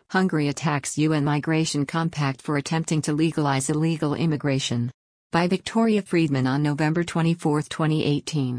Hungary attacks UN migration compact for attempting to legalize illegal immigration. By Victoria Friedman on November 24, 2018.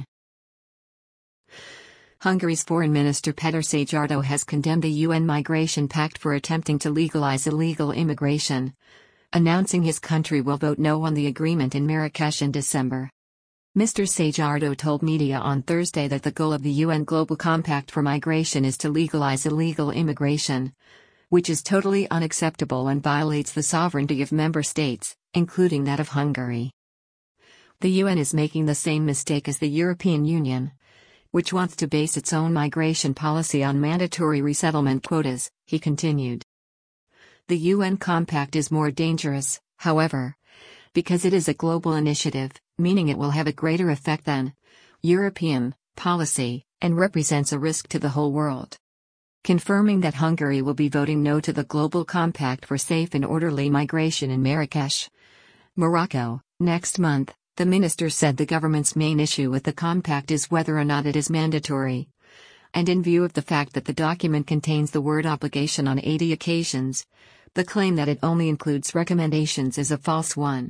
Hungary's Foreign Minister Péter Szijjártó has condemned the UN migration pact for attempting to legalize illegal immigration, announcing his country will vote no on the agreement in Marrakesh in December. Mr. Szijjártó told media on Thursday that the goal of the UN Global Compact for Migration is to legalize illegal immigration, which is totally unacceptable and violates the sovereignty of member states, including that of Hungary. The UN is making the same mistake as the European Union, which wants to base its own migration policy on mandatory resettlement quotas, he continued. The UN Compact is more dangerous, however, because it is a global initiative, meaning it will have a greater effect than European policy, and represents a risk to the whole world. Confirming that Hungary will be voting no to the Global Compact for safe and orderly migration in Marrakesh, Morocco, next month, the minister said the government's main issue with the compact is whether or not it is mandatory. And in view of the fact that the document contains the word obligation on 80 occasions, the claim that it only includes recommendations is a false one.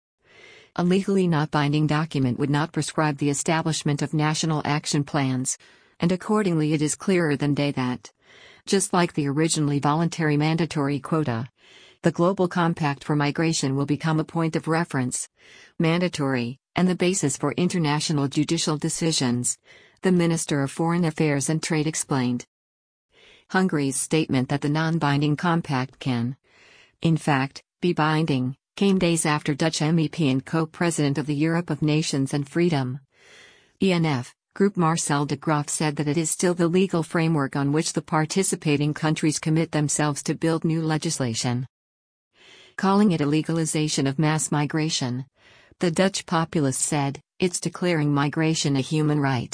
A legally not binding document would not prescribe the establishment of national action plans, and accordingly it is clearer than day that, just like the originally voluntary mandatory quota, the Global Compact for Migration will become a point of reference, mandatory, and the basis for international judicial decisions, the Minister of Foreign Affairs and Trade explained. Hungary's statement that the non-binding compact can, in fact, be binding, came days after Dutch MEP and co-president of the Europe of Nations and Freedom, ENF, Group Marcel de Graaf said that it is still the legal framework on which the participating countries commit themselves to build new legislation. Calling it a legalization of mass migration, the Dutch populist said, it's declaring migration a human right.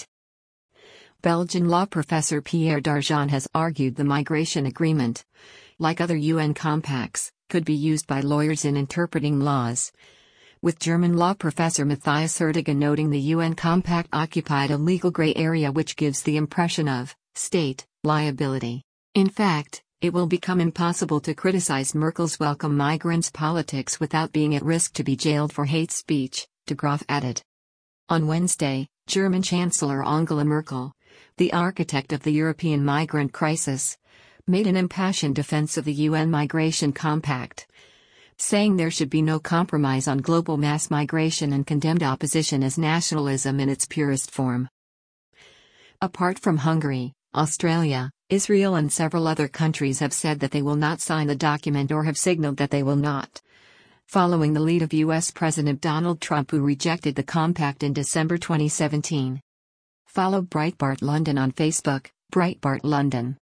Belgian law professor Pierre Darjean has argued the migration agreement, like other UN compacts, could be used by lawyers in interpreting laws, with German law professor Matthias Erdogan noting the UN compact occupied a legal gray area which gives the impression of state liability. In fact, it will become impossible to criticize Merkel's welcome migrants politics without being at risk to be jailed for hate speech, de Graaf added. On Wednesday, German Chancellor Angela Merkel, the architect of the European migrant crisis, made an impassioned defense of the UN migration compact, saying there should be no compromise on global mass migration and condemned opposition as nationalism in its purest form. Apart from Hungary, Australia, Israel and several other countries have said that they will not sign the document or have signaled that they will not, following the lead of U.S. President Donald Trump, who rejected the compact in December 2017. Follow Breitbart London on Facebook, Breitbart London.